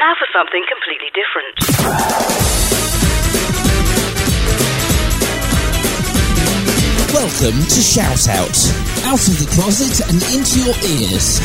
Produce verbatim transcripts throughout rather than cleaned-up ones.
Now for something completely different. Welcome to Shout Out. Out of the closet and into your ears.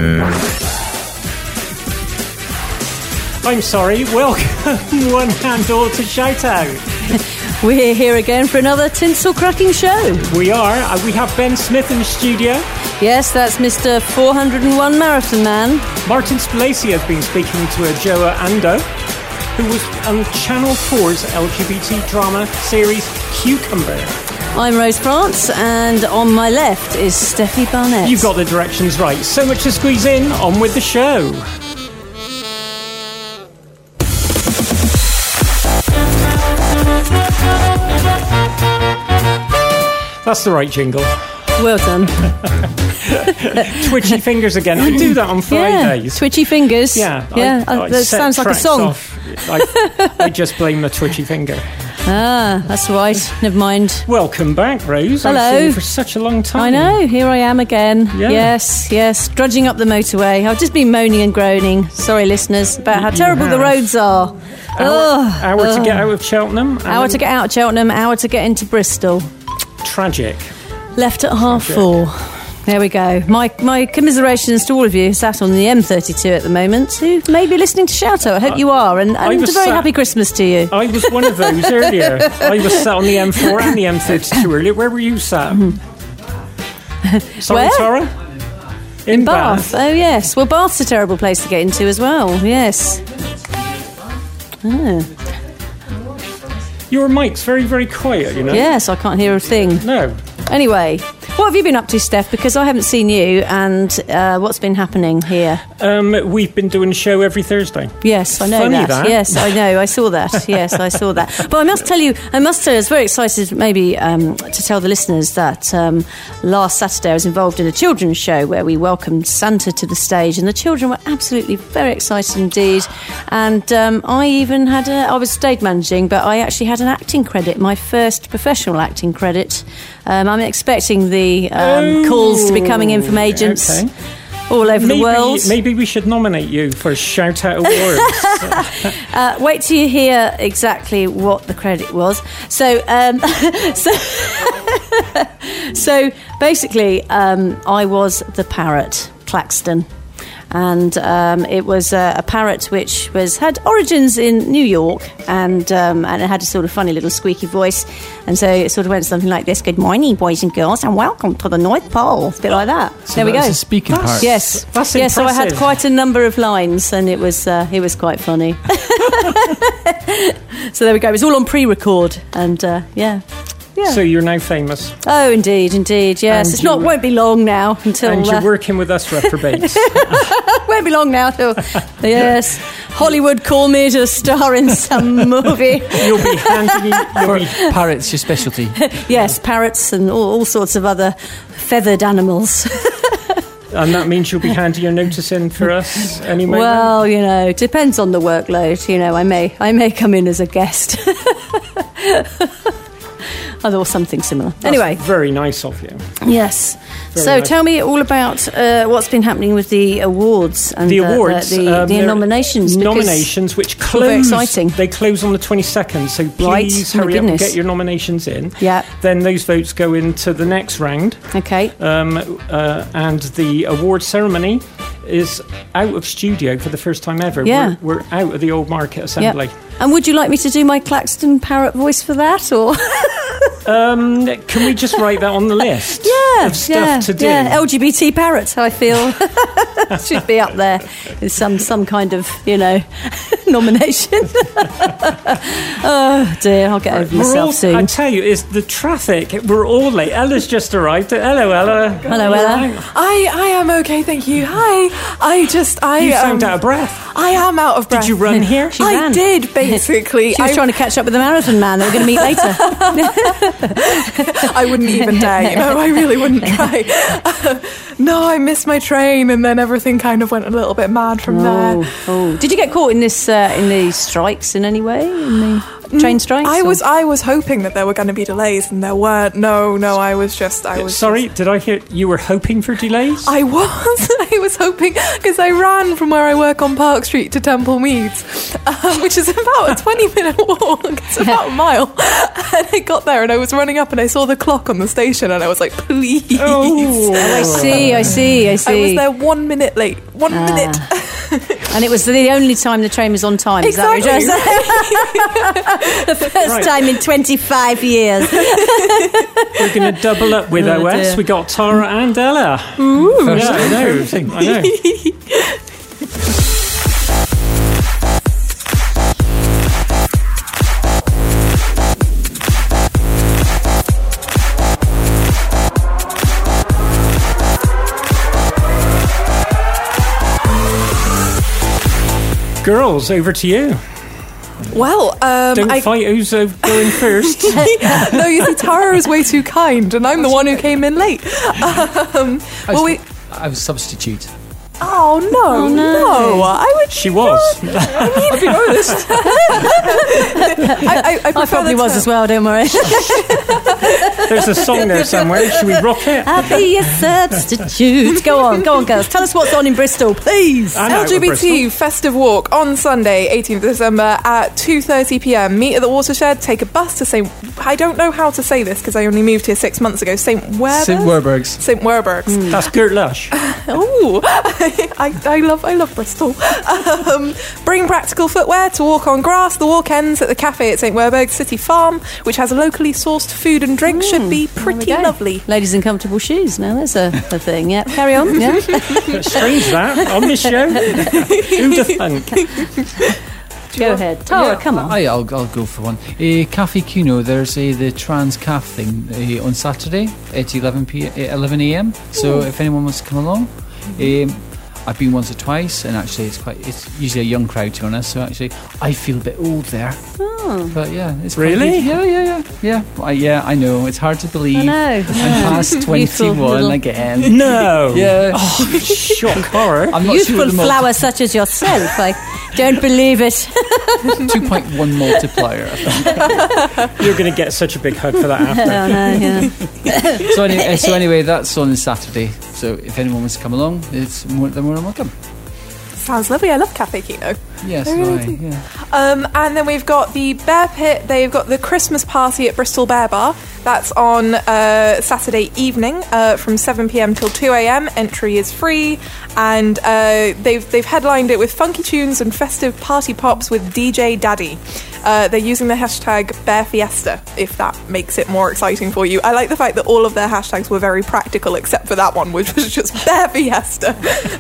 I'm sorry, welcome one and all to Shout Out. We're here again for another tinsel cracking show. We are. Uh, we have Ben Smith in the studio. Yes, that's Mister four hundred and one Marathon Man. Martin Spalacy has been speaking to Joa Ando, who was on Channel four's L G B T drama series Cucumber. I'm Rose France, and on my left is Steffi Barnett. You've got the directions right. So much to squeeze in. On with the show. That's the right jingle. Well done. Twitchy fingers again. I do that on Fridays. Yeah, twitchy fingers. Yeah. yeah. I, Uh, I that set sounds like a tracks song. Off. I, I just blame the twitchy finger. Ah, that's right. Never mind. Welcome back, Rose. Hello. I've seen you for such a long time. I know. Here I am again. Yeah. Yes, yes. Drudging up the motorway. I've just been moaning and groaning. Sorry, listeners, about how You terrible have. the roads are. Hour, Ugh, hour to ugh. get out of Cheltenham. and Hour to get out of Cheltenham, hour to get into Bristol. Tragic. Left at half Tragic. four. There we go. My my commiserations to all of you sat on the M thirty-two at the moment who may be listening to Shout Out. I hope you are. And, I and a was very sat- happy Christmas to you. I was one of those earlier. I was sat on the M four and the M thirty-two earlier. Where were you sat? Sorry, Where? Tara? In, Bath. Oh, yes. Well, Bath's a terrible place to get into as well. Yes. Oh. Your mic's very, very quiet, you know? Yes, I can't hear a thing. No. Anyway, what have you been up to, Steph? Because I haven't seen you, and uh, what's been happening here? Um, we've been doing a show every Thursday. Yes, I know Funny that. that. Yes, I know. I saw that. Yes, I saw that. But I must tell you, I must tell you, I was very excited maybe um, to tell the listeners that um, last Saturday I was involved in a children's show where we welcomed Santa to the stage, and the children were absolutely very excited indeed. And um, I even had a, I was stage managing, but I actually had an acting credit, my first professional acting credit. Um, I'm expecting the um, Oh, calls to be coming in from agents. okay. All over Maybe, the world. maybe we should nominate you for Shout Out Awards. Uh, wait till you hear exactly what the credit was. So, um, so, so basically, um, I was the parrot, Claxton. And um, it was uh, a parrot which was had origins in New York, and um, and it had a sort of funny little squeaky voice, and so it sort of went something like this: "Good morning, boys and girls, and welcome to the North Pole." It's a bit like that. So there we that go. was a speaking part. Yes, That's yes. So I had impressive. quite a number of lines, and it was uh, it was quite funny. So there we go. It was all on pre-record, and uh, yeah. Yeah. So you're now famous. Oh, indeed, indeed, yes. And it's not you- won't be long now until. And you're uh, working with us reprobates. won't be long now till. Yes, Hollywood call me to star in some movie. You'll be handing... You'll be, Parrots, your specialty. Yes, parrots and all, all sorts of other feathered animals. and that means you'll be handing your notice in for us any moment? Well, you know, depends on the workload. You know, I may I may come in as a guest. Or something similar. That's Anyway, very nice of you. yes. Very so nice. tell me all about uh, what's been happening with the awards and The uh, awards, the, the, um, the they're nominations. because- nominations, which All very close. exciting. They close on the twenty-second, so Right, please my hurry up and goodness. get your nominations in. Yeah. Then those votes go into the next round, Okay. um, uh, and the award ceremony is out of studio for the first time ever. Yeah. We're, we're out of the old Market Assembly. Yeah. And would you like me to do my Claxton parrot voice for that, or? Um, can we just write that on the list? Yeah, of stuff yeah, to do. yeah. L G B T parrot, I feel, should be up there with some some kind of, you know, nomination. Oh dear, I'll get over We're myself all, soon. I tell you, it's the traffic. We're all late. Ella's just arrived. Hello, Ella. Hello, Ella. I, I am okay, thank you. Hi. I just, I... You sound um, out of breath. I am out of breath. Did you run here? She I ran. did, basically. She was I, trying to catch up with the marathon man. They were going to meet later. I wouldn't even dare, you know, I really wouldn't try. Uh, no, I missed my train, and then everything kind of went a little bit mad from there. Oh, oh. Did you get caught in this uh, in the strikes in any way? In the train strikes? I or- was I was hoping that there were going to be delays, and there weren't. No, no, I was just I was Sorry, just- did I hear you were hoping for delays? I was. I I was hoping, because I ran from where I work on Park Street to Temple Meads, um, which is about a twenty minute walk. It's about a mile. And I got there and I was running up and I saw the clock on the station and I was like, please. Oh, I see, I see, I see. I was there one minute late. One Ah. minute. And it was the only time the train was on time. Is that what you're Exactly. saying? The first Right. time in twenty-five years. we're going to double up with Oh, O S. dear. We got Tara and Ella. First Yeah, I know. thing. I know. Girls, over to you. Well, um, Don't I, fight who's uh, going first. no, you see, Tara is way too kind, and I'm the one who came in late. Um, I well, was, we. I was substitute. Oh no, no! I would. She was. I'll be honest. I, I, I, I probably was as well, don't worry. There's a song there somewhere. Should we rock it? I'll be a substitute. Go on, go on, girls. Tell us what's on in Bristol, please. And out L of G B T Bristol. festive walk on Sunday, eighteenth of December at two thirty p m. Meet at the Watershed. Take a bus to Saint. I don't know how to say this because I only moved here six months ago. Saint Werburghs. Saint Werburghs. Saint Werburghs. That's Gert Lush. Oh, I, I love I love Bristol. Um, bring practical footwear to walk on grass. The walk ends at the cafe at Saint Werburghs City Farm, which has locally sourced food and drink. Should be pretty There we go. lovely. Ladies in comfortable shoes. Now there's a, a thing. Yeah, carry on. Yeah. Strange that on this show. Who'd have thunk? Go ahead. Tara, Yeah, come on. I, I'll, I'll go for one. Uh, Cafe Kino, there's uh, the Trans Caf thing uh, on Saturday at eleven p eleven a m. So if anyone wants to come along, um, I've been once or twice, and actually it's quite. It's usually a young crowd, to be honest. So actually, I feel a bit old there. Oh. But yeah, it's quite Really? good. Yeah, yeah, yeah, yeah. I, yeah, I know. It's hard to believe. I know. I'm past Youthful twenty-one little- again. No. Yeah. Oh, shock horror. I'm not Youthful sure the multi- flower such as yourself. I don't believe it. two point one multiplier. I think. You're going to get such a big hug for that after. Oh, no, yeah. So, any, uh, so anyway, that's on Saturday. So if anyone wants to come along, it's more than more than welcome. Sounds lovely. I love Cafe Kino. Yes, I really right, do. yeah. Um, and then we've got the Bear Pit. They've got the Christmas party at Bristol Bear Bar. That's on uh, Saturday evening uh, from seven p m till two a m. Entry is free, and uh, they've they've headlined it with funky tunes and festive party pops with D J Daddy. Uh, they're using the hashtag Bear Fiesta, if that makes it more exciting for you. I like the fact that all of their hashtags were very practical, except for that one, which was just Bear Fiesta.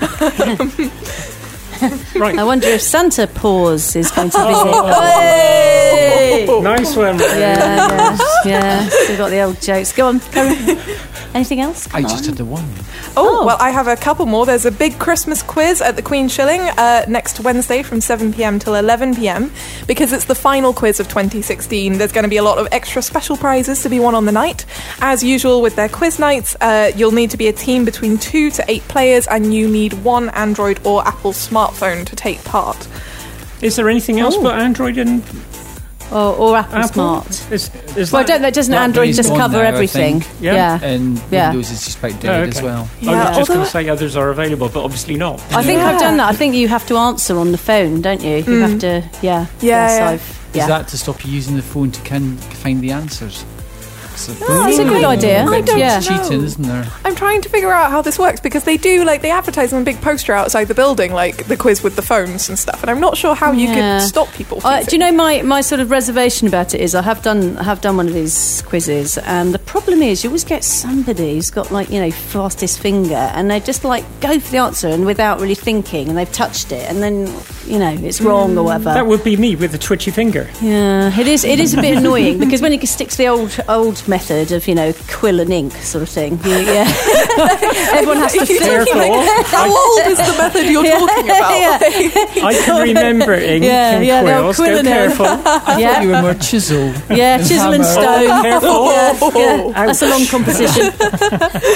Right. I wonder if Santa Paws is going to visit. Oh. Hey! Nice one. Yeah, yeah, yeah. Still got the old jokes. Go on, carry on. Anything else? I Come just on. had the one. Oh, Oh. well, I have a couple more. There's a big Christmas quiz at the Queen Shilling uh, next Wednesday from seven p m till eleven p m. Because it's the final quiz of twenty sixteen, there's going to be a lot of extra special prizes to be won on the night. As usual with their quiz nights, uh, you'll need to be a team between two to eight players, and you need one Android or Apple smartphone to take part. Is there anything else Oh. but Android and Or, or Apple, Apple? Smart. Is, is Well, that, don't, that doesn't That Android is just on cover there, I everything? think. Yeah. And Yeah. Windows is just about Oh, dead okay. as well. I Yeah, was just going although- to say others are available, but obviously not. I think I've Yeah. done that. I think you have to answer on the phone, don't you? You have to, yeah. Yeah, Yes, yeah. I've, Is yeah. that to stop you using the phone to can find the answers? So Oh, that's a good idea. I don't yeah. know. cheating, isn't there? I'm trying to figure out how this works because they do, like, they advertise on a big poster outside the building, like the quiz with the phones and stuff, and I'm not sure how you Yeah. could stop people from Uh, using do you know my, my sort of reservation about it is I have done I have done one of these quizzes, and the problem is you always get somebody who's got, like, you know, fastest finger, and they just like go for the answer and without really thinking, and they've touched it, and then, you know, it's wrong or whatever. That would be me with the twitchy finger. Yeah, it is. It is a bit annoying because when you stick to the old old method of, you know, quill and ink sort of thing, you, yeah, everyone has to think. Careful. How old is the method you're Yeah. talking about? Yeah. I can remember ink Yeah, and yeah, the old quills. Go quill and ink. careful. I Yeah. thought you were more chisel. Yeah, and chisel and hammer. stone. Oh, careful. Yeah, yeah. That's a long composition.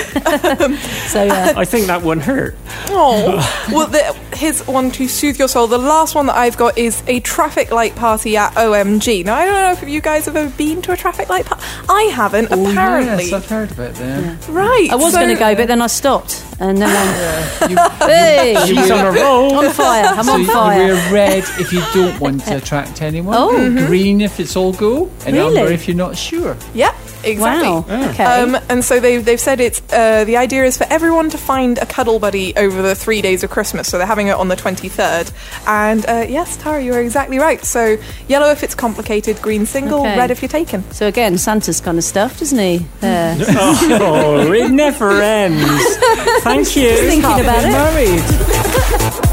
so yeah. I think that one hurt. Oh, well, the, here's one to soothe your soul. The last one that I've got is a traffic light party at O M G. Now, I don't know if you guys have ever been to a traffic light party. I haven't, Oh, apparently. yes, I've heard of it there. Yeah. Right. I was so- going to go, but then I stopped. And then I'm, You, hey, She's on a roll. on fire. I'm so on you fire. wear red if you don't want to attract anyone. Oh. Mm-hmm. Green if it's all go. And Really? amber if you're not sure. Yep, exactly. Wow. Okay. Um, and so they've, they've said it's uh, the idea is for everyone to find a cuddle buddy over the three days of Christmas. So they're having it on the twenty-third. And uh, yes, Tara, you are exactly right. So yellow if it's complicated, green single, Okay. red if you're taken. So again, Santa's kind of stuff, doesn't he? There. Oh, it never ends. Thank you. Thinking Happy about it. married.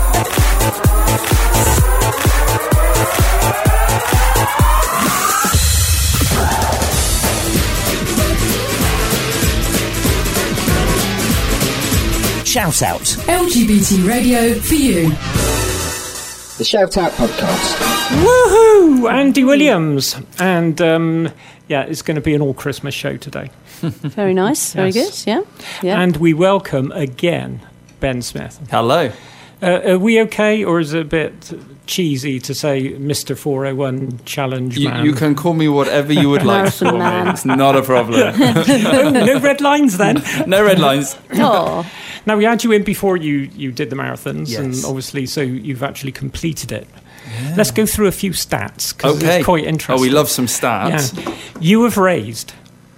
Shout out. L G B T radio for you. The Shout Out Podcast. Woohoo! Andy Williams. And um, yeah, it's going to be an all Christmas show today. Very nice. Very Yes. good. Yeah. Yeah. And we welcome again Ben Smith. Hello. Uh, are we okay, or is it a bit cheesy to say Mister four oh one Challenge You, Man? you can call me whatever you would like to Marathon call man. me. It's not a problem. no, no red lines then. No red lines. Oh, Now, we had you in before you, you did the marathons, Yes. and obviously, so you've actually completed it. Let's go through a few stats, because Okay. it's quite interesting. Oh, we love some stats. Yeah. You have raised.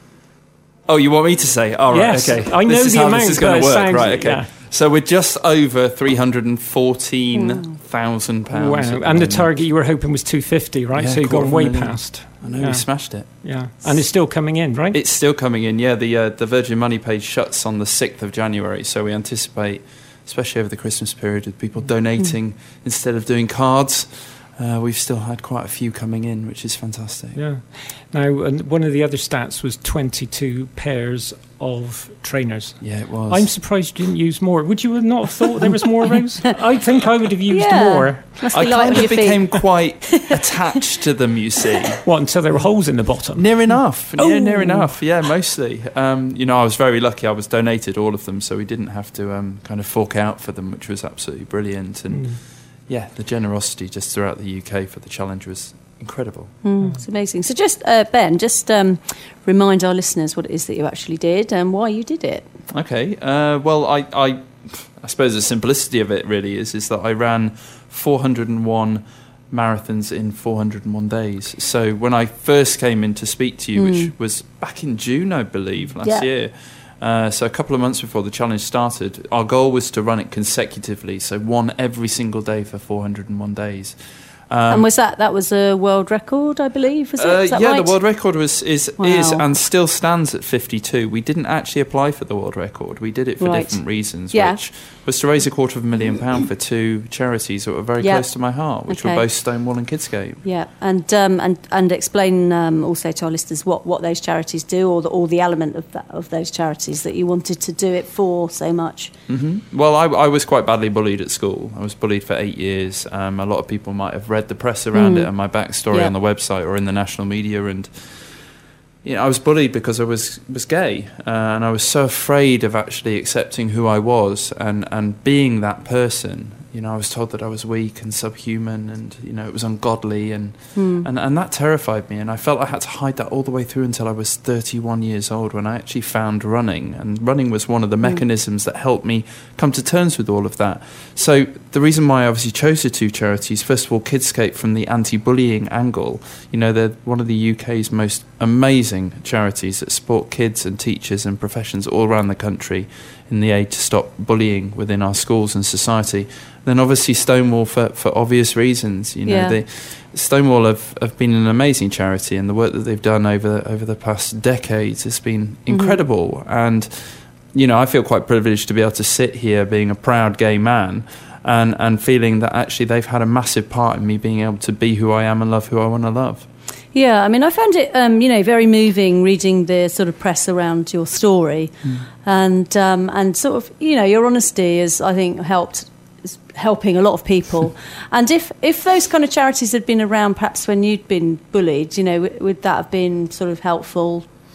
Oh, you want me to say? All right, Yes, okay. I know this is the how amount, this is going but to it work, sounds- right? Okay. yeah. So we're just over three hundred fourteen thousand pounds. Wow. at the And the moment. target you were hoping was two fifty, right? Yeah, so you've quarter gone of a way million. past. I know Yeah. we smashed it. Yeah. And it's still coming in, right? It's still coming in. Yeah, the uh, the Virgin Money page shuts on the sixth of January, so we anticipate, especially over the Christmas period, with people donating instead of doing cards. Uh, we've still had quite a few coming in, which is fantastic. Yeah. Now, and one of the other stats was twenty-two pairs of trainers. Yeah, it was. I'm surprised you didn't use more. Would you have not have thought there was more of those? I think I would have used yeah. more. Must I be light kind on of your became feet. quite attached to them, you see. What, until there were holes in the bottom? Near enough. Oh. Yeah, near enough. Yeah, mostly. Um, you know, I was very lucky. I was donated all of them, so we didn't have to um, kind of fork out for them, which was absolutely brilliant. And Mm. yeah, the generosity just throughout the U K for the challenge was incredible. Mm, it's amazing. So, just uh, Ben, just um, remind our listeners what it is that you actually did and why you did it. Okay. Uh, well, I, I, I suppose the simplicity of it really is is that I ran four hundred one marathons in four hundred one days. So when I first came in to speak to you, Mm. which was back in June, I believe, last Yeah. year. Uh, so a couple of months before the challenge started, our goal was to run it consecutively, so one every single day for four hundred one days. Um, and was that that was a world record, I believe? Was it? uh, Is that yeah, right? the world record was is Wow. is and still stands at fifty-two. We didn't actually apply for the world record. We did it for Right. different reasons, Yeah. which was to raise a quarter of a million pound for two charities that were very Yeah. close to my heart, which Okay. were both Stonewall and Kidscape. Yeah, and um, and and explain um, also to our listeners what, what those charities do, or the, or the element of that, of those charities that you wanted to do it for so much. hmm Well, I, I was quite badly bullied at school. I was bullied for eight years. Um, a lot of people might have read the press around Mm. it and my backstory Yeah. on the website or in the national media. And you know, I was bullied because I was was gay, uh, and I was so afraid of actually accepting who I was and and being that person. You know, I was told that I was weak and subhuman, and you know, it was ungodly, and Mm. and and that terrified me. And I felt I had to hide that all the way through until I was thirty-one years old, when I actually found running. And running was one of the Mm. mechanisms that helped me come to terms with all of that. So the reason why I obviously chose the two charities, first of all, Kidscape from the anti-bullying angle. You know, they're one of the U K's most amazing charities that support kids and teachers and professions all around the country in the aid to stop bullying within our schools and society. Then obviously Stonewall for, for obvious reasons. You know, Yeah. they, Stonewall have, have been an amazing charity, and the work that they've done over over the past decades has been incredible. And you know, I feel quite privileged to be able to sit here being a proud gay man and, and feeling that actually they've had a massive part in me being able to be who I am and love who I want to love. Yeah, I mean, I found it, um, you know, very moving reading the sort of press around your story, and um, and sort of, you know, your honesty has, I think, helped is helping a lot of people. And if if those kind of charities had been around, perhaps when you'd been bullied, you know, w- would that have been sort of helpful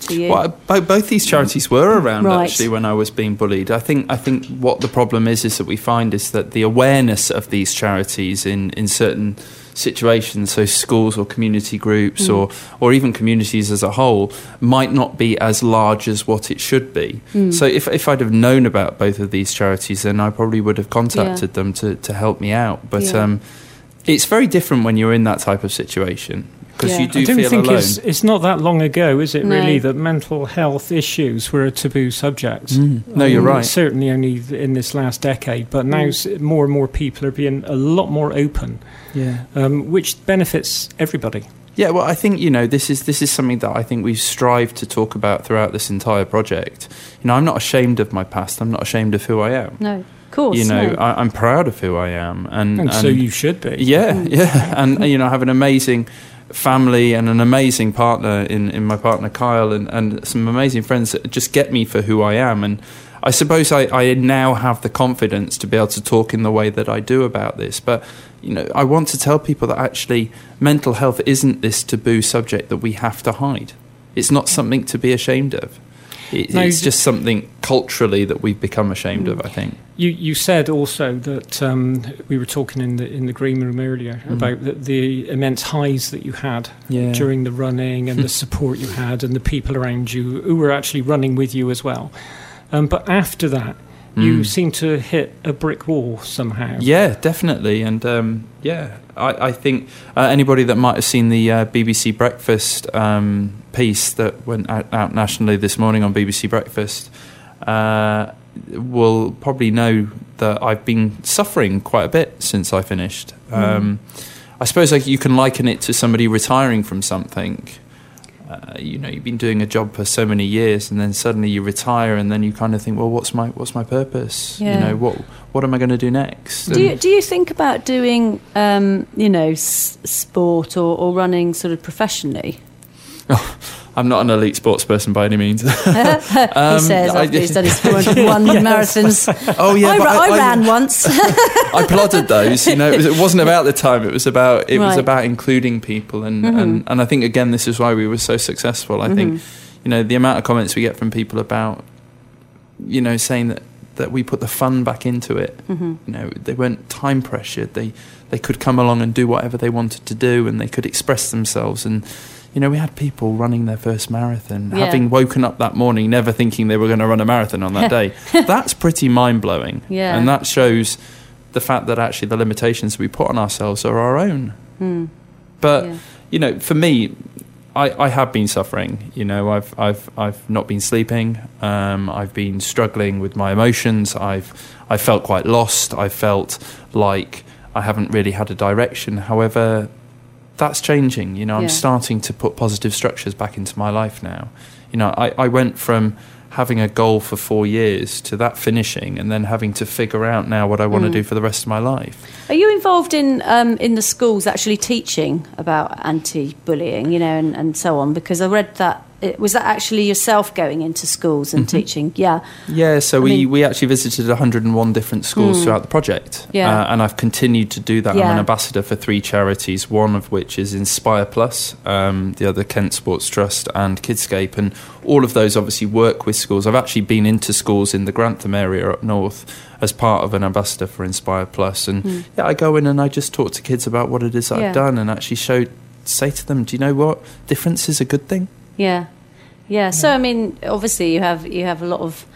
to you? Well, both, both these charities were around Right. actually when I was being bullied. I think I think what the problem is is that we find is that the awareness of these charities in, in certain situations, so schools or community groups Mm. or or even communities as a whole, might not be as large as what it should be. Mm. So if if I'd have known about both of these charities, then I probably would have contacted Yeah. them to, to help me out. But Yeah. um, it's very different when you're in that type of situation. Because Yeah. you do I don't feel think alone. it's, it's not that long ago, is it, No. really, that mental health issues were a taboo subject? Mm. No, I you're mean, right. Certainly only in this last decade, but now Mm. s more and more people are being a lot more open, Yeah. um, which benefits everybody. Yeah, well, I think, you know, this is this is something that I think we've strived to talk about throughout this entire project. You know, I'm not ashamed of my past. I'm not ashamed of who I am. No, of course. You know, no. I, I'm proud of who I am, and, And, so you should be. yeah, yeah, and you know, I have an amazing family and an amazing partner in, in my partner Kyle, and, and some amazing friends that just get me for who I am. And I suppose I, I now have the confidence to be able to talk in the way that I do about this. But you know, I want to tell people that actually mental health isn't this taboo subject that we have to hide. It's not something to be ashamed of. It, No, it's you- just something culturally that we've become ashamed of, I think. You you said also that um, we were talking in the in the green room earlier Mm. about the, the immense highs that you had Yeah. during the running and the support you had and the people around you who were actually running with you as well. Um, but after that, you Mm. seem to hit a brick wall somehow. Yeah, definitely. And um, yeah, I, I think uh, anybody that might have seen the uh, B B C Breakfast um, piece that went out, out nationally this morning on B B C Breakfast uh, will probably know that I've been suffering quite a bit since I finished. Um, I suppose like, you can liken it to somebody retiring from something. Uh, you know, you've been doing a job for so many years, and then suddenly you retire, and then you kind of think, well, what's my what's my purpose? Yeah. You know, what what am I going to do next? Do you, do you think about doing, um, you know, s- sport or, or running sort of professionally? Oh, I'm not an elite sports person by any means. he Um, says I- after he's done his four hundred one marathons. Oh yeah, I, but ra- I, I, ran once. I plodded those. You know, it, was, it wasn't about the time. It was about it was Right. about including people, and, Mhm. and and I think again this is why we were so successful. I think you know the amount of comments we get from people about you know saying that that we put the fun back into it. Mhm. You know, they weren't time pressured. They they could come along and do whatever they wanted to do, and they could express themselves. And you know, we had people running their first marathon, Yeah. having woken up that morning never thinking they were going to run a marathon on that day. That's pretty mind blowing, Yeah. and that shows the fact that actually the limitations we put on ourselves are our own. Mm. But Yeah. you know, for me, I, I have been suffering. You know, I've I've I've not been sleeping. Um, I've been struggling with my emotions. I've I felt quite lost. I felt like I haven't really had a direction. However, that's changing. You know, I'm Yeah. starting to put positive structures back into my life now. You know, I, I went from having a goal for four years to that finishing, and then having to figure out now what I want to Mm. do for the rest of my life. Are you involved in um, in the schools actually teaching about anti-bullying, you know, and, and so on? Because I read that it, was that actually yourself going into schools and Mhm. teaching? Yeah. Yeah, so I we, mean- we actually visited one hundred and one different schools Mm. throughout the project. Yeah. Uh, and I've continued to do that. I'm Yeah. an ambassador for three charities, one of which is Inspire Plus, um, the other Kent Sports Trust and Kidscape. And all of those obviously work with schools. I've actually been into schools in the Grantham area up north as part of an ambassador for Inspire Plus. And Mm. yeah, I go in and I just talk to kids about what it is that Yeah. I've done, and actually show, say to them, do you know what? Difference is a good thing. Yeah, yeah. So I mean, obviously, you have you have a lot of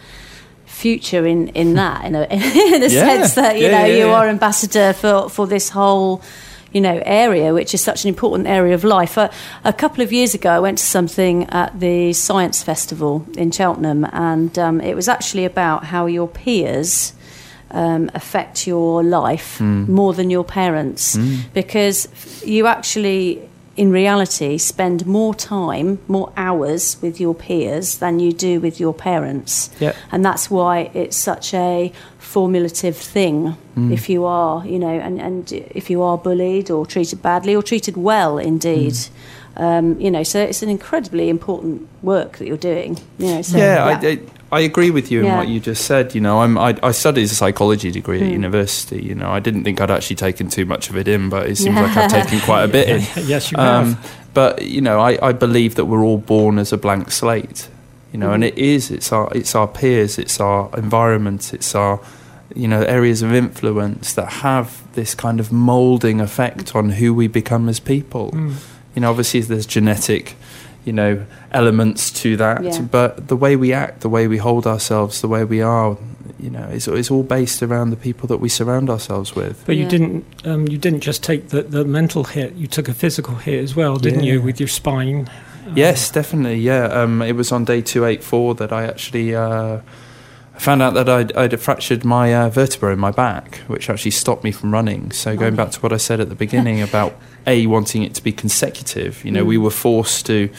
future in, in that, in a in the Yeah. sense that you Yeah, know yeah, you yeah. are ambassador for for this whole you know area, which is such an important area of life. A, a couple of years ago, I went to something at the Science Festival in Cheltenham, and um, it was actually about how your peers um, affect your life Mm. more than your parents, Mm. because you actually, in reality, spend more time, more hours with your peers than you do with your parents. Yeah. And that's why it's such a formulative thing Mm. if you are, you know, and, and if you are bullied or treated badly or treated well indeed. Mm. Um, you know, so it's an incredibly important work that you're doing. You know, so, yeah, I, I, I agree with you in Yeah. what you just said. You know, I'm, I, I studied a psychology degree at Mm. university. You know, I didn't think I'd actually taken too much of it in, but it seems like I've taken quite a bit in. Yes, you Um, have. but you know, I, I believe that we're all born as a blank slate. You know, mm-hmm. and it is. It's our it's our peers. It's our environment. It's our you know areas of influence that have this kind of moulding effect on who we become as people. Mm. You know, obviously there's genetic, you know, elements to that, yeah. but the way we act, the way we hold ourselves, the way we are, you know, it's, it's all based around the people that we surround ourselves with. But yeah. you didn't um, you didn't just take the, the mental hit, you took a physical hit as well, didn't yeah. you, with your spine? Yes, definitely, yeah. Um, it was on day two eighty-four that I actually uh, found out that I'd, I'd fractured my uh, vertebra in my back, which actually stopped me from running. So going back to what I said at the beginning about A, wanting it to be consecutive, you know, mm. we were forced to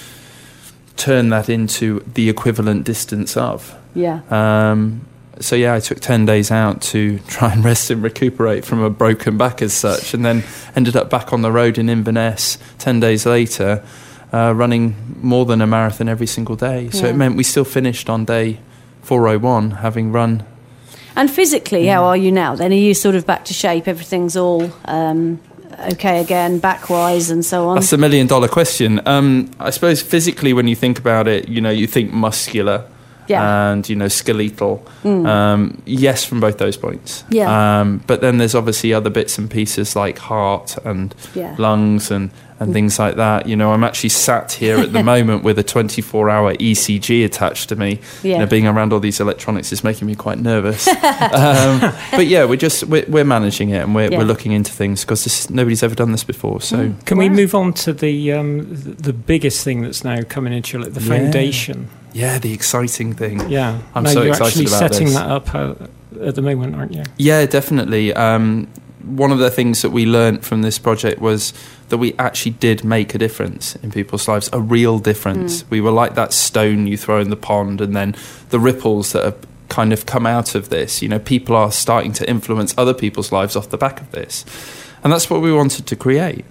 turn that into the equivalent distance of. Yeah. Um, so, yeah, I took ten days out to try and rest and recuperate from a broken back as such, and then ended up back on the road in Inverness ten days later, uh, running more than a marathon every single day. So yeah. it meant we still finished on day four oh one, having run. And physically, yeah. how are you now then? Are you sort of back to shape? Everything's all um, okay again, back-wise and so on? That's a million-dollar question. Um, I suppose physically, when you think about it, you know, you think muscular yeah. and, you know, skeletal. Mm. Um, yes, from both those points. Yeah. Um, but then there's obviously other bits and pieces like heart and yeah. lungs and... and things like that. You know, I'm actually sat here at the moment with a twenty-four hour E C G attached to me. Yeah. You know, being around all these electronics is making me quite nervous. um, but yeah, we're just we're, we're managing it, and we're, yeah. we're looking into things because nobody's ever done this before. So mm. can wow. we move on to the um, the biggest thing that's now coming into your, the yeah. foundation? Yeah, the exciting thing. Yeah, I'm no, so you're excited actually about setting this. that up uh, at the moment, aren't you? Yeah, definitely. Um, one of the things that we learnt from this project was that we actually did make a difference in people's lives, a real difference. Mm. We were like that stone you throw in the pond, and then the ripples that have kind of come out of this. You know, people are starting to influence other people's lives off the back of this. And that's what we wanted to create.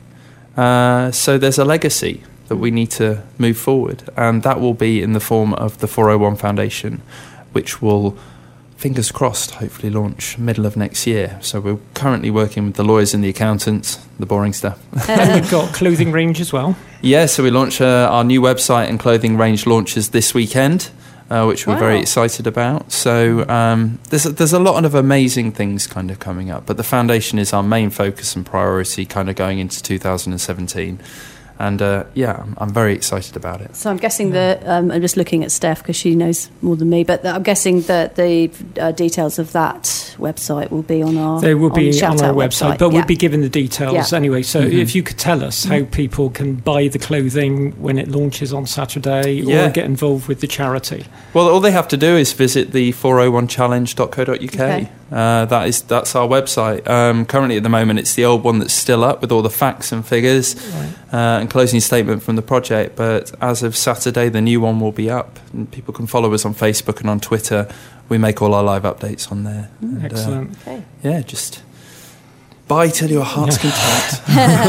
Uh, so there's a legacy that we need to move forward, and that will be in the form of the four oh one Foundation, which will, fingers crossed, hopefully launch middle of next year. So we're currently working with the lawyers and the accountants, the boring stuff. And we've got clothing range as well. Yeah, so we launch uh, our new website and clothing range launches this weekend, uh, which we're wow. very excited about. So um, there's, a, there's a lot of amazing things kind of coming up, but the foundation is our main focus and priority kind of going into two thousand seventeen. And, uh, yeah, I'm, I'm very excited about it. So I'm guessing that, um, I'm just looking at Steph because she knows more than me, but I'm guessing that the uh, details of that website will be on our They will be on, on our website, website. but yeah. we'll be given the details yeah. anyway. So mm-hmm. if you could tell us how people can buy the clothing when it launches on Saturday yeah. or get involved with the charity. Well, all they have to do is visit the four oh one challenge dot co dot uk. Okay. Uh, that is that's our website. Um, currently, at the moment, it's the old one that's still up with all the facts and figures right. uh, and closing statement from the project. But as of Saturday, the new one will be up, and people can follow us on Facebook and on Twitter. We make all our live updates on there. Mm, and, excellent. Uh, okay. Yeah, just buy till your heart's content.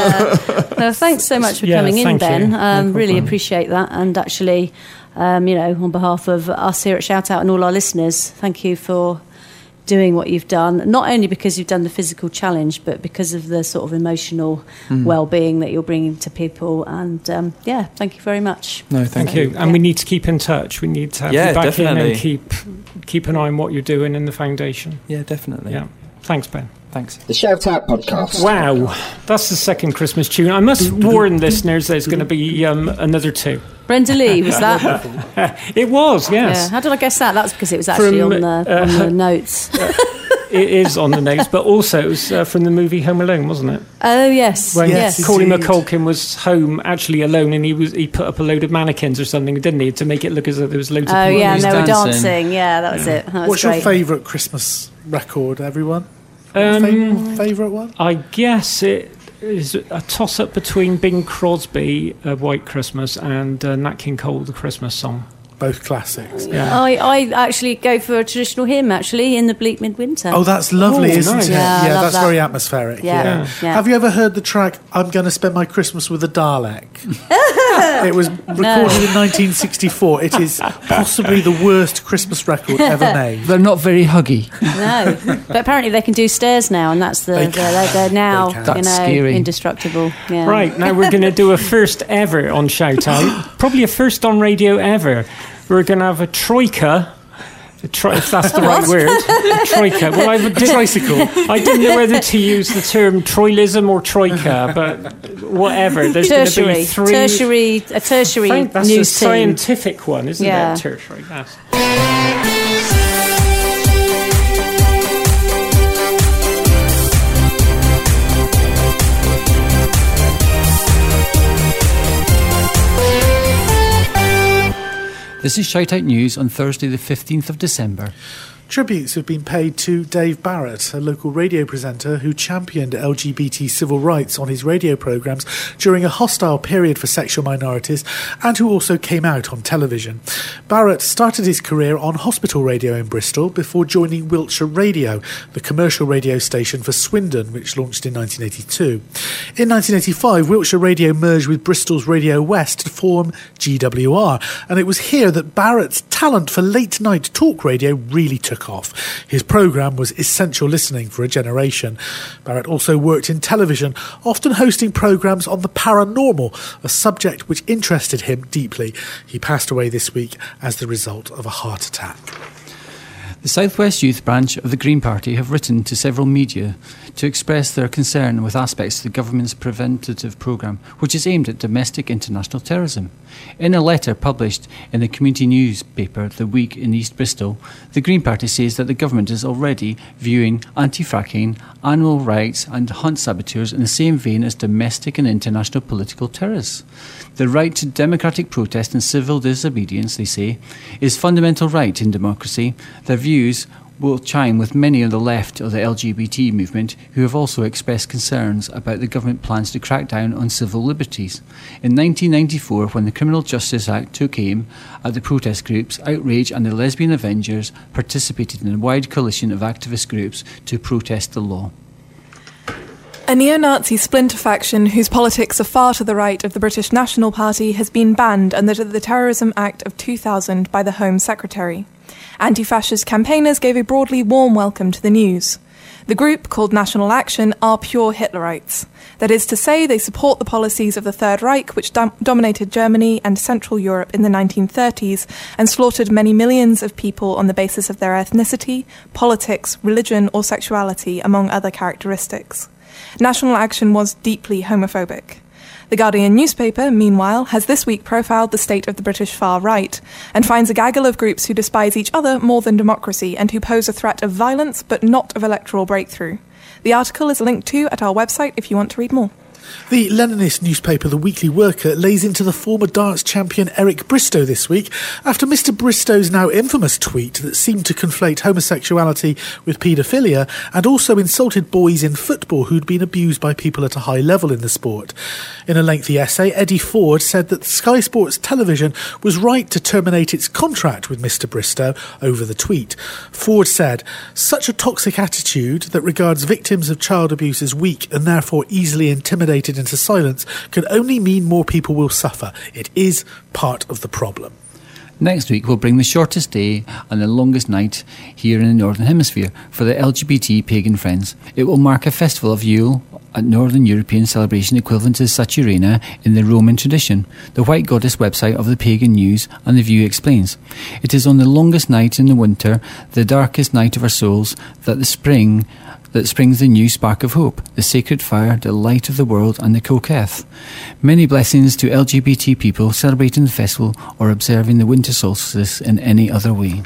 No, thanks so much for yeah, coming in, Ben. Um, no really appreciate that, and actually, um, you know, on behalf of us here at Shout Out and all our listeners, thank you for doing what you've done, not only because you've done the physical challenge, but because of the sort of emotional mm. well-being that you're bringing to people. And um, yeah, thank you very much. No, thank, thank you. you. And yeah. we need to keep in touch. We need to have yeah, you back definitely. in and keep keep an eye on what you're doing in the foundation. Yeah, definitely. Yeah. Thanks, Ben. Thanks. The Shout Out Podcast. Wow, that's the second Christmas tune. I must warn listeners there's going to be um, another two. Brenda Lee, was that? It was, yes. Yeah. How did I guess that? That's because it was actually From, on, the, uh, on the notes. It is on the notes, but also it was uh, from the movie Home Alone, wasn't it? Oh, yes. When yes. Corey McCulkin was home actually alone, and he was he put up a load of mannequins or something, didn't he, to make it look as though there was loads oh, of people. Oh, yeah, and they were dancing. dancing. Yeah, that was yeah. it. That was What's great. your favourite Christmas record, everyone? Um, Favourite one? I guess it is a toss-up between Bing Crosby, uh, White Christmas, and uh, Nat King Cole, The Christmas Song. both classics. Yeah. I, I actually go for a traditional hymn, actually, in the bleak midwinter. Oh, that's lovely, Oh, isn't nice. it? Yeah, I Yeah, love that's that. very atmospheric. Yeah, Yeah. yeah. Have you ever heard the track "I'm Going to Spend My Christmas with a Dalek"? It was recorded in nineteen sixty-four. It is possibly the worst Christmas record ever made. They're not very huggy. No, but apparently they can do stairs now, and that's the They the- can. they're, they're now They can. you That's know scary. indestructible. Yeah. Right, now we're going to do a first ever on Shout Out. Probably a first on radio ever. We're going to have a troika. A tro- if that's the right word. A troika. Well, I A did, tricycle. I didn't know whether to use the term troilism or troika, but whatever. There's going to Tertiary, be three. tertiary, a I tertiary think that's a news team. scientific one, isn't Yeah. it? Tertiary. That's. This is Shout Out News on Thursday the fifteenth of December. Tributes have been paid to Dave Barrett, a local radio presenter who championed L G B T civil rights on his radio programmes during a hostile period for sexual minorities, and who also came out on television. Barrett started his career on hospital radio in Bristol before joining Wiltshire Radio, the commercial radio station for Swindon, which launched in nineteen eighty-two. In nineteen eighty-five, Wiltshire Radio merged with Bristol's Radio West to form G W R, and it was here that Barrett's talent for late-night talk radio really took off. His programme was essential listening for a generation. Barrett also worked in television, often hosting programmes on the paranormal, a subject which interested him deeply. He passed away this week as the result of a heart attack. The South West Youth Branch of the Green Party have written to several media to express their concern with aspects of the government's preventative programme, which is aimed at domestic international terrorism. In a letter published in the community newspaper The Week in East Bristol, the Green Party says that the government is already viewing anti-fracking, animal rights and hunt saboteurs in the same vein as domestic and international political terrorists. The right to democratic protest and civil disobedience, they say, is a fundamental right in democracy. Their views will chime with many on the left of the L G B T movement who have also expressed concerns about the government plans to crack down on civil liberties. In nineteen ninety-four, when the Criminal Justice Act took aim at the protest groups, Outrage and the Lesbian Avengers participated in a wide coalition of activist groups to protest the law. A neo-Nazi splinter faction whose politics are far to the right of the British National Party has been banned under the Terrorism Act of two thousand by the Home Secretary. Anti-fascist campaigners gave a broadly warm welcome to the news. The group, called National Action, are pure Hitlerites. That is to say, they support the policies of the Third Reich, which dom- dominated Germany and Central Europe in the nineteen thirties and slaughtered many millions of people on the basis of their ethnicity, politics, religion or sexuality, among other characteristics. National Action was deeply homophobic. The Guardian newspaper, meanwhile, has this week profiled the state of the British far right and finds a gaggle of groups who despise each other more than democracy and who pose a threat of violence but not of electoral breakthrough. The article is linked to at our website if you want to read more. The Leninist newspaper The Weekly Worker lays into the former darts champion Eric Bristow this week after Mister Bristow's now infamous tweet that seemed to conflate homosexuality with paedophilia and also insulted boys in football who'd been abused by people at a high level in the sport. In a lengthy essay, Eddie Ford said that Sky Sports Television was right to terminate its contract with Mister Bristow over the tweet. Ford said, "Such a toxic attitude that regards victims of child abuse as weak and therefore easily intimidated into silence can only mean more people will suffer. It is part of the problem." Next week will bring the shortest day and the longest night here in the Northern Hemisphere for the L G B T pagan friends. It will mark a festival of Yule, a Northern European celebration equivalent to Saturnalia in the Roman tradition. The White Goddess website of the Pagan News and The View explains. It is on the longest night in the winter, the darkest night of our souls, that the spring that springs the new spark of hope, the sacred fire, the light of the world and the Koketh. Many blessings to L G B T people celebrating the festival or observing the winter solstice in any other way.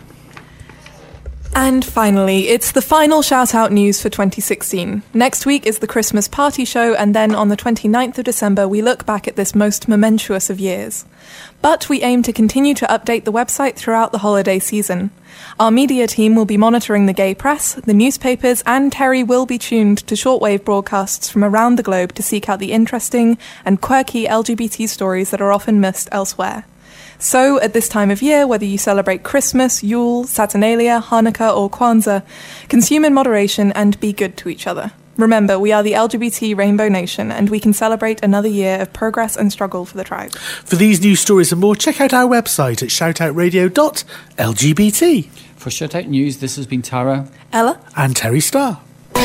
And finally, it's the final shout-out news for twenty sixteen. Next week is the Christmas party show, and then on the twenty-ninth of December we look back at this most momentous of years. But we aim to continue to update the website throughout the holiday season. Our media team will be monitoring the gay press, the newspapers, and Terry will be tuned to shortwave broadcasts from around the globe to seek out the interesting and quirky L G B T stories that are often missed elsewhere. So, at this time of year, whether you celebrate Christmas, Yule, Saturnalia, Hanukkah or Kwanzaa, consume in moderation and be good to each other. Remember, we are the L G B T Rainbow Nation, and we can celebrate another year of progress and struggle for the tribe. For these news stories and more, check out our website at shoutout radio dot L G B T. For Shoutout News, this has been Tara, Ella, and Terry Starr.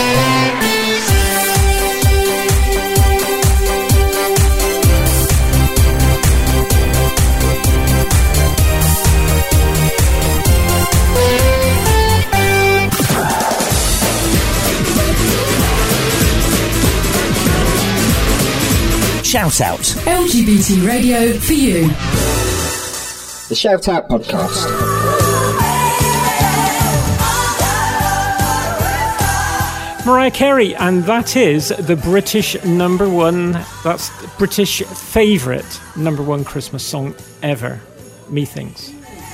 Shout Out. L G B T radio for you. The Shout Out Podcast. Mariah Carey, and that is the British number one, that's British favourite number one Christmas song ever, methinks.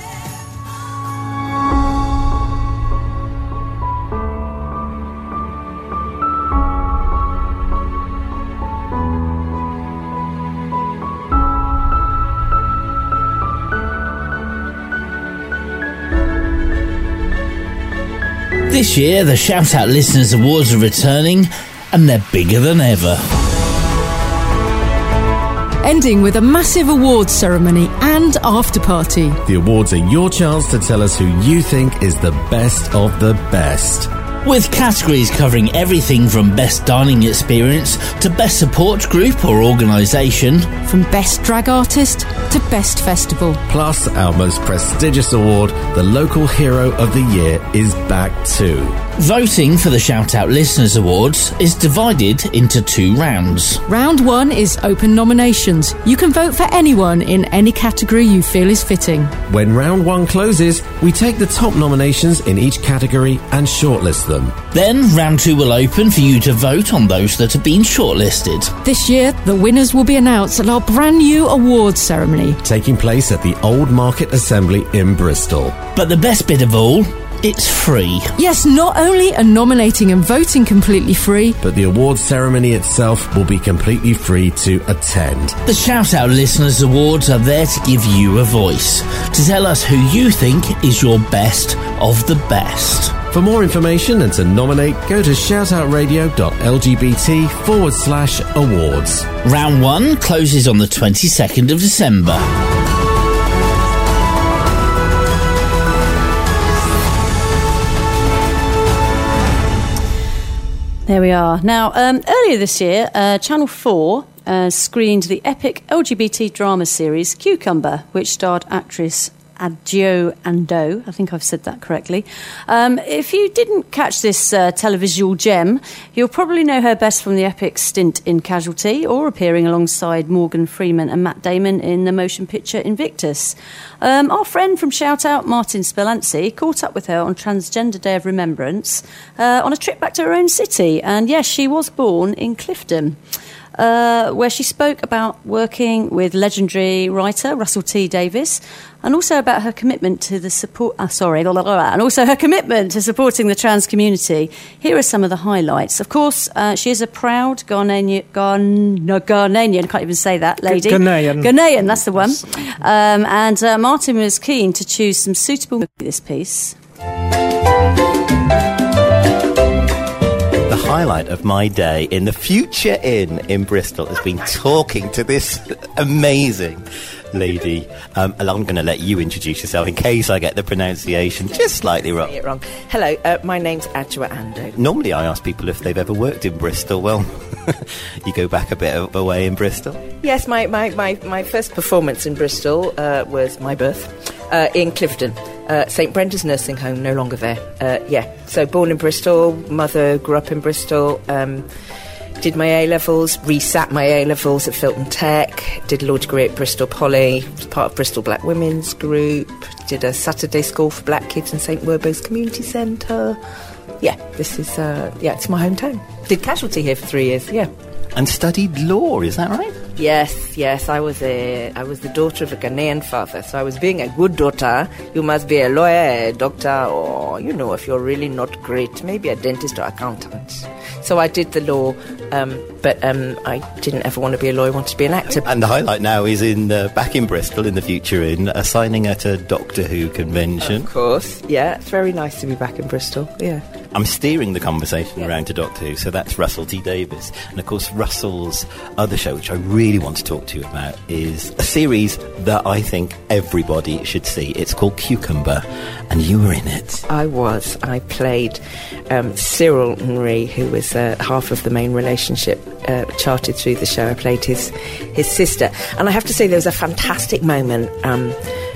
This year, the Shout Out Listeners Awards are returning, and they're bigger than ever. Ending with a massive awards ceremony and after party. The awards are your chance to tell us who you think is the best of the best. With categories covering everything from Best Dining Experience to Best Support Group or Organisation. From Best Drag Artist to Best Festival. Plus, our most prestigious award, the Local Hero of the Year, is back too. Voting for the Shout Out Listeners Awards is divided into two rounds. Round one is open nominations. You can vote for anyone in any category you feel is fitting. When round one closes, we take the top nominations in each category and shortlist them. Then round two will open for you to vote on those that have been shortlisted. This year, the winners will be announced at our brand new awards ceremony, taking place at the Old Market Assembly in Bristol. But the best bit of all, it's free. Yes, not only are nominating and voting completely free, but the awards ceremony itself will be completely free to attend. The Shout Out Listeners Awards are there to give you a voice, to tell us who you think is your best of the best. For more information and to nominate, go to shoutoutradio dot L G B T forward slash awards. Round one closes on the twenty-second of December. There we are. Now, um, earlier this year, uh, Channel four uh, screened the epic L G B T drama series Cucumber, which starred actress Adjo Ando. I think I've said that correctly. Um, if you didn't catch this uh, televisual gem, you'll probably know her best from the epic stint in Casualty or appearing alongside Morgan Freeman and Matt Damon in the motion picture Invictus. Um, our friend from Shout Out, Martin Spelancy, caught up with her on Transgender Day of Remembrance uh, on a trip back to her own city. And yes, she was born in Clifton. Uh, where she spoke about working with legendary writer Russell T Davies, and also about her commitment to the support. Uh, sorry, blah, blah, blah, and also her commitment to supporting the trans community. Here are some of the highlights. Of course, uh, she is a proud Ghanaian. Ghan, no, Ghanaian. I can't even say that, lady. Ghanaian. Ghanaian. That's the one. Um, and uh, Martin was keen to choose some suitable for this piece. The highlight of my day in the Future Inn in Bristol has been talking to this amazing lady. Um, and I'm going to let you introduce yourself in case I get the pronunciation just slightly wrong. It wrong. Hello, uh, my name's Adjo Ando. Normally I ask people if they've ever worked in Bristol. Well, you go back a bit of a way in Bristol. Yes, my, my, my, my first performance in Bristol uh, was my birth uh, in Clifton. Uh, Saint Brenda's Nursing Home, no longer there. Uh, yeah, so born in Bristol, mother grew up in Bristol, um, did my A-levels, resat my A-levels at Filton Tech, did a law degree at Bristol Poly, was part of Bristol Black Women's Group, did a Saturday school for black kids in Saint Werburgh's Community Centre. Yeah, this is, uh, yeah, it's my hometown. Did Casualty here for three years, yeah. And studied law, is that right? Yes, yes. I was a I was the daughter of a Ghanaian father, so I was being a good daughter. You must be a lawyer, a doctor, or, you know, if you're really not great, maybe a dentist or accountant. So I did the law, um, but um, I didn't ever want to be a lawyer, I wanted to be an actor. And the highlight now is in uh, back in Bristol in the future in uh, signing at a Doctor Who convention. Of course, yeah. It's very nice to be back in Bristol, yeah. I'm steering the conversation yeah. around to Doctor Who, so that's Russell T Davies. And of course, Russell's other show, which I really want to talk to you about, is a series that I think everybody should see. It's called Cucumber, and you were in it. I was. I played um, Cyril Nri, who was uh, half of the main relationship uh, charted through the show. I played his, his sister. And I have to say, there was a fantastic moment. Um,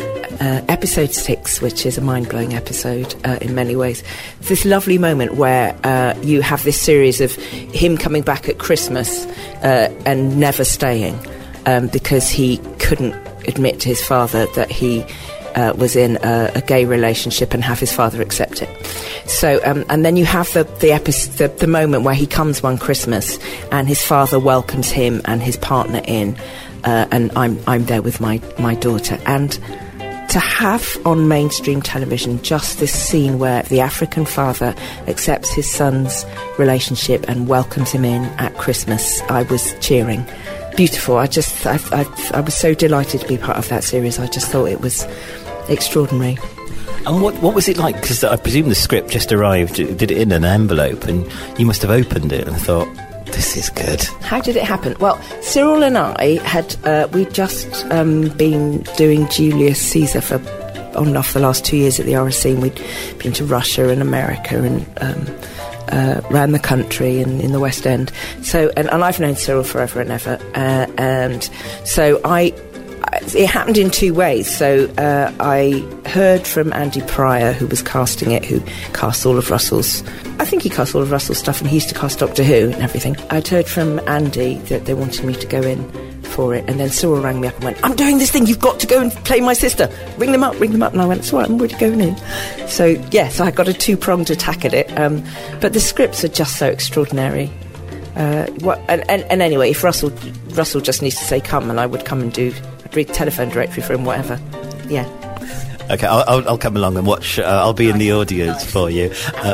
Uh, episode six, which is a mind-blowing episode uh, in many ways. It's this lovely moment where uh, you have this series of him coming back at Christmas uh, and never staying um, because he couldn't admit to his father that he uh, was in a, a gay relationship and have his father accept it. So, um, and then you have the the, epi- the the moment where he comes one Christmas and his father welcomes him and his partner in, uh, and I'm I'm there with my my daughter. And to have on mainstream television just this scene where the African father accepts his son's relationship and welcomes him in at Christmas, I was cheering. Beautiful. I just, I, I, I was so delighted to be part of that series. I just thought it was extraordinary. And what what was it like? Because I presume the script just arrived, did it in an envelope, and you must have opened it and thought, this is good. How did it happen? Well, Cyril and I had, uh, we'd just um, been doing Julius Caesar for on and off the last two years at the R S C, and we'd been to Russia and America and um, uh, around the country and in the West End. So, and, and I've known Cyril forever and ever. Uh, and so I, it happened in two ways. So uh, I heard from Andy Pryor, who was casting it, who cast all of Russell's, I think he cast all of Russell's stuff, and he used to cast Doctor Who and everything. I'd heard from Andy that they wanted me to go in for it, and then Cyril rang me up and went, I'm doing this thing, you've got to go and play my sister. Ring them up, ring them up. And I went, it's all right, I'm already going in. So, yes, yeah, so I got a two-pronged attack at it. Um, but the scripts are just so extraordinary. Uh, what, and, and, and anyway, if Russell Russell just needs to say come, and I would come and do, I'd read telephone directory for him, whatever. Yeah. Okay, I'll, I'll, I'll come along and watch. Uh, I'll be in the audience for you. Uh,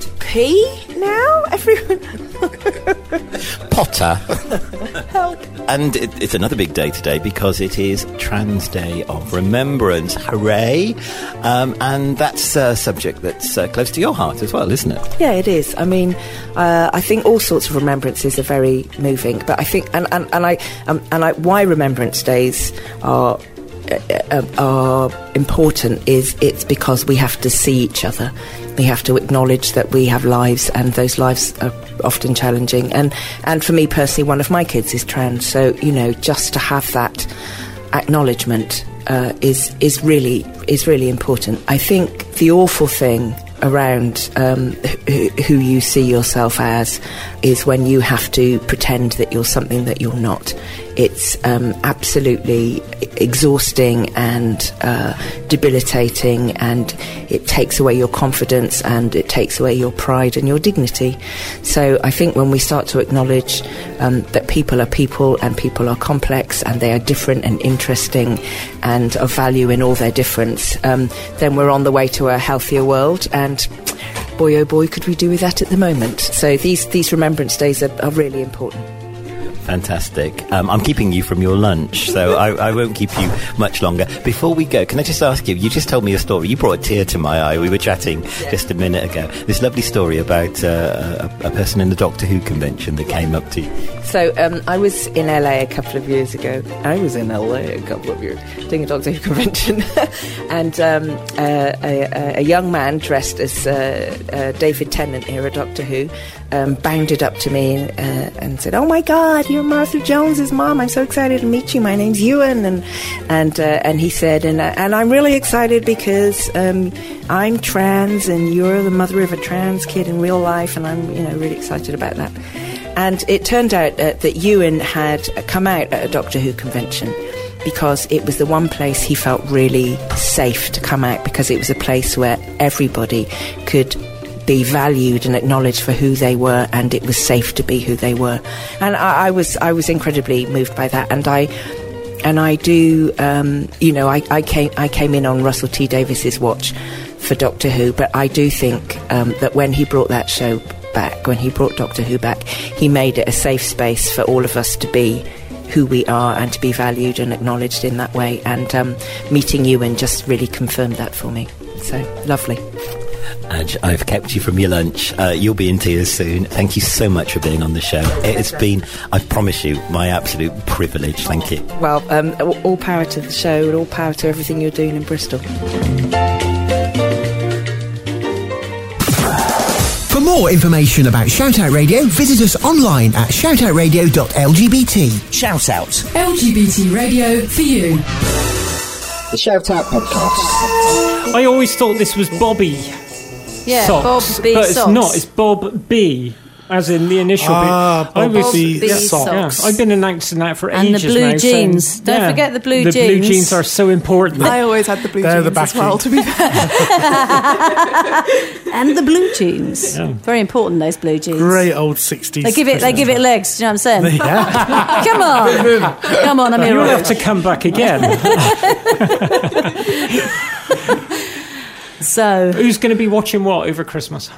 Pee now, everyone. Potter. Help. And it, it's another big day today because it is Trans Day of Remembrance. Hooray! Um, and that's a subject that's uh, close to your heart as well, isn't it? Yeah, it is. I mean, uh, I think all sorts of remembrances are very moving. But I think, and, and, and I, um, and I, why Remembrance Days are. Uh, are important is it's because we have to see each other. We have to acknowledge that we have lives, and those lives are often challenging. And and for me personally, one of my kids is trans, so you know, just to have that acknowledgement uh, is is really is really important. I think the awful thing around um, who, who you see yourself as is when you have to pretend that you're something that you're not. It's um, absolutely exhausting and uh, debilitating, and it takes away your confidence and it takes away your pride and your dignity. So I think when we start to acknowledge um, that people are people and people are complex and they are different and interesting and of value in all their difference, um, then we're on the way to a healthier world. And boy oh boy, could we do with that at the moment. So these, these Remembrance Days are, are really important. Fantastic. Um, I'm keeping you from your lunch, so I, I won't keep you much longer. Before we go, can I just ask you, you just told me a story. You brought a tear to my eye. We were chatting yeah. just a minute ago. This lovely story about uh, a, a person in the Doctor Who convention that came up to you. So um, I was in L A a couple of years ago. I was in L A a couple of years doing a Doctor Who convention. and um, uh, a, a young man dressed as uh, uh, David Tennant era Doctor Who um, bounded up to me uh, and said, oh my God, you're Martha Jones's mom. I'm so excited to meet you. My name's Ewan. And and uh, and he said, and uh, and I'm really excited because um, I'm trans and you're the mother of a trans kid in real life, and I'm you know really excited about that. And it turned out uh, that Ewan had come out at a Doctor Who convention because it was the one place he felt really safe to come out, because it was a place where everybody could be valued and acknowledged for who they were, and it was safe to be who they were. And I, I was I was incredibly moved by that, and I and I do um, you know I, I came I came in on Russell T Davies's watch for Doctor Who, but I do think um, that when he brought that show back, when he brought Doctor Who back, he made it a safe space for all of us to be who we are and to be valued and acknowledged in that way. And um, meeting you and just really confirmed that for me. So lovely. Aj, I've kept you from your lunch. Uh, you'll be in tears soon. Thank you so much for being on the show. It has been, I promise you, my absolute privilege. Thank you. Well, um, all power to the show and all power to everything you're doing in Bristol. For more information about Shout Out Radio, visit us online at shout out radio dot l g b t. Shout Out. L G B T radio for you. The Shout Out Podcast. I always thought this was Bobby Yeah, Socks, Bob B. but it's Socks. not. It's Bob B, as in the initial Ah, B. Bob I was, B. yeah, Socks. yeah, I've been announcing that for And the ages blue now, saying- jeans. Don't yeah, forget the blue the jeans. blue jeans are so important. I always had the blue They're the jeans as backing. well, to be fair. And the blue jeans. Yeah. Very important, those blue jeans. Great old sixties. They give it. They give it legs. Do you know what I'm saying? Yeah. Come on, come on. I'm here. You'll have to come back again. So, Who's going to be watching what over Christmas?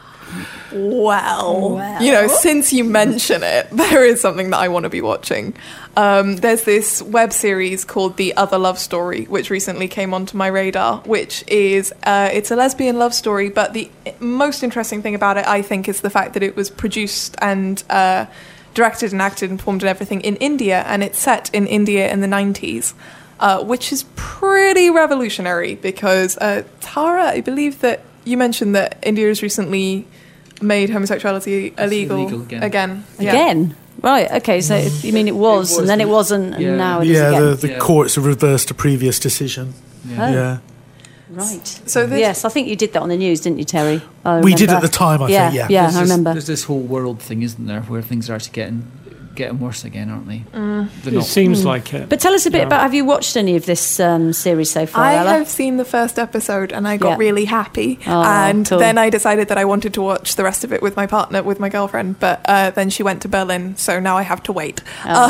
Well, Well. you know, since you mention it, there is something that I want to be watching. Um, there's this web series called The Other Love Story, which recently came onto my radar, which is, uh, it's a lesbian love story, but the most interesting thing about it, I think, is the fact that it was produced and uh, directed and acted and performed and everything in India, and it's set in India in the nineties. Uh, which is pretty revolutionary because, uh, Tara, I believe that you mentioned that India has recently made homosexuality illegal, illegal again. again. Yeah. again, right? Okay, so if, you mean it was, It was and then the- it wasn't, and yeah. now it is Yeah, again. the, the Yeah. courts have reversed a previous decision. Yeah. Oh. Yeah. Right. So this, Yes, I think you did that on the news, didn't you, Terry? I We did remember. at the time, I yeah, think, yeah. Yeah, There's I this- remember. There's this whole world thing, isn't there, where things are actually getting getting worse again, aren't they? Mm. They're It not. seems like it. But tell us a bit Yeah. about, have you watched any of this um, series so far, I Ella? have seen the first episode and I got Yeah. really happy. Oh, and cool. then I decided that I wanted to watch the rest of it with my partner, with my girlfriend. But uh, then she went to Berlin, so now I have to wait.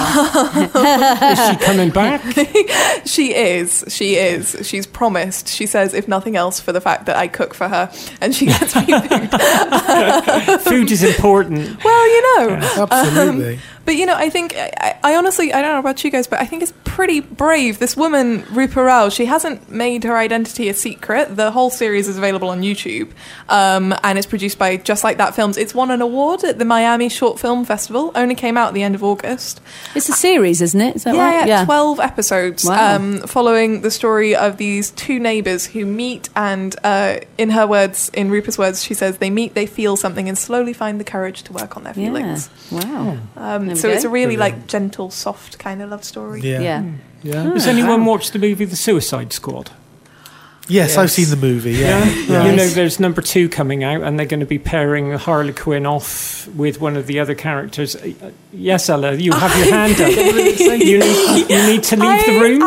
Is she coming back? She is. She is. She's promised. She says, if nothing else, for the fact that I cook for her and she gets me food. Food is important. Well, you know. Absolutely. Um, but, you know, I think, I, I honestly, I don't know about you guys, but I think it's pretty brave. This woman, Rupa Rao, she hasn't made her identity a secret. The whole series is available on YouTube, um, and it's produced by Just Like That Films. It's won an award at the Miami Short Film Festival, only came out at the end of August. It's a series, isn't it? Is that Yeah, right? yeah, twelve episodes, Wow. um, following the story of these two neighbours who meet, and uh, in her words, in Rupa's words, she says they meet, they feel something, and slowly find the courage to work on their feelings. Wow. Um, There we so it's go. a really Brilliant. like gentle, soft kind of love story. Yeah. Yeah. Yeah. Has anyone watched the movie The Suicide Squad? Yes, I've seen the movie. Yeah. Yeah. You know, there's number two coming out, and they're going to be pairing Harley Quinn off with one of the other characters. Uh, Yes, Ella, you have your hand up. You need, you need to leave the room.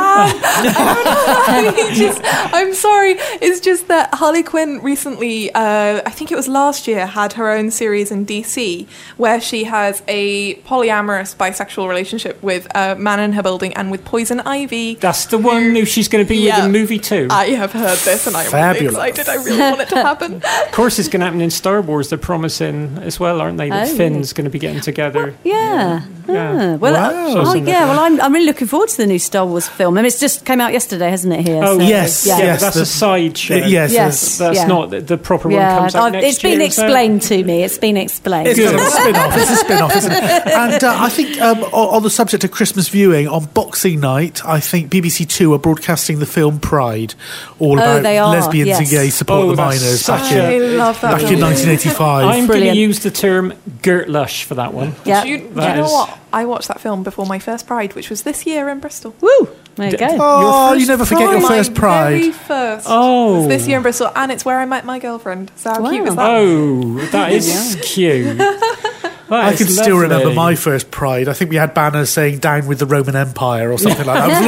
I just, I'm sorry. It's just that Harley Quinn recently, uh, I think it was last year, had her own series in D C where she has a polyamorous bisexual relationship with a man in her building and with Poison Ivy. That's the one who she's going to be Yeah. with in movie two. I have heard this and I'm Fabulous. really excited. I really want it to happen. Of course, it's going to happen in Star Wars. They're promising as well, aren't they? That Oh. Finn's going to be getting together. Yeah. Yeah. Ah, well, Wow. uh, Shows oh, them yeah. that- Well, I'm, I'm really looking forward to the new Star Wars film. I mean, it's just came out yesterday, hasn't it? Here. Oh, so- yes, Yeah. Yeah, yes, but that's the- a side show. Yes, Yes. That's yeah. not the, the proper one Yeah, comes out I've- next it's been year, is it? explained to me. It's been explained. It's a spin-off. It's a spin-off, isn't it? And uh, I think um, on, on the subject of Christmas viewing, on Boxing Night, I think B B C Two are broadcasting the film Pride, all Oh, about they are, lesbians yes. and gays support Oh, the that's miners such back a- in, I love that back in film. nineteen eighty-five. I'm going to Brilliant. use the term Gertlush for that one. Yeah. Do you, do you That know is- what? I watched that film before my first Pride, which was this year in Bristol. Woo! There you D- go. Oh, Your you first never forget your my first Pride. very first Oh. was this year in Bristol, and it's where I met my girlfriend. So how Wow. cute is that? Oh, that is cute. That I is can still lovely. remember my first Pride. I think we had banners saying "Down with the Roman Empire" or something like that. It was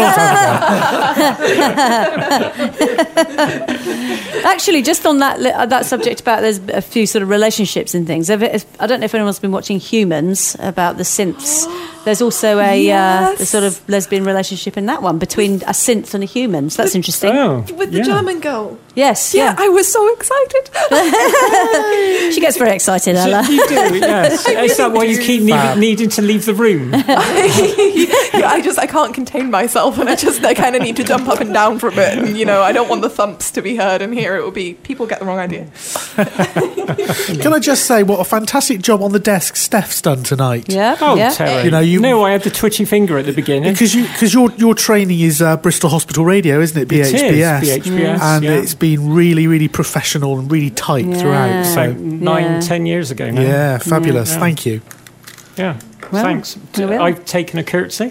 a long time ago. Actually, just on that li- uh, that subject about there's a few sort of relationships and things. Have it- I don't know if anyone's been watching Humans about the synths. There's also a, Yes. uh, a sort of lesbian relationship in that one between a synth and a human. So that's interesting. Oh, With the yeah. German girl. Yes, Yeah, yeah. I was so excited. She gets very excited, So Ella. you do, yes. Is that why you keep need, Fab. needing to leave the room? Yeah, I just I can't contain myself, and I just I kind of need to jump up and down for a bit. And you know, I don't want the thumps to be heard, and here it will be people get the wrong idea. Can I just say what a fantastic job on the desk Steph's done tonight? Yeah, Oh, yeah. Terry. You know, you- No, I had the twitchy finger at the beginning. Because you, because your your training is uh, Bristol Hospital Radio, isn't it? B H B S. It is, B H B S, and yeah. it's been really, really professional and really tight Yeah. throughout. So, About nine, Yeah. ten years ago now. yeah, fabulous. Yeah. Thank you. Yeah. Well, Thanks. you will. I've taken a curtsy.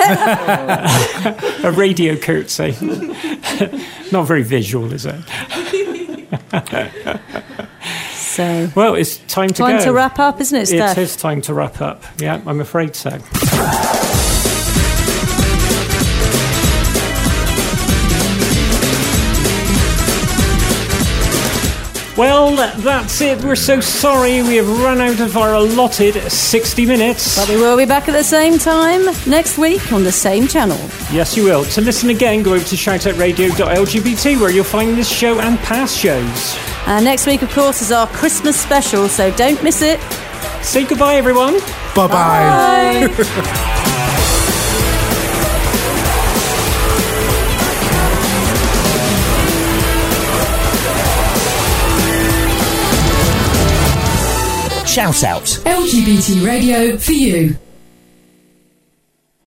A radio curtsy. Not very visual, is it? So, Well, it's time to time go. to wrap up, isn't it, Steph? It is time to wrap up. Yeah, I'm afraid so. Well, that's it. We're so sorry we have run out of our allotted sixty minutes. But we will be back at the same time next week on the same channel. Yes, you will. To listen again, go over to shoutout radio dot L G B T where you'll find this show and past shows. And next week, of course, is our Christmas special, so don't miss it. Say goodbye, everyone. Bye-bye. Bye. Shout out. L G B T radio for you.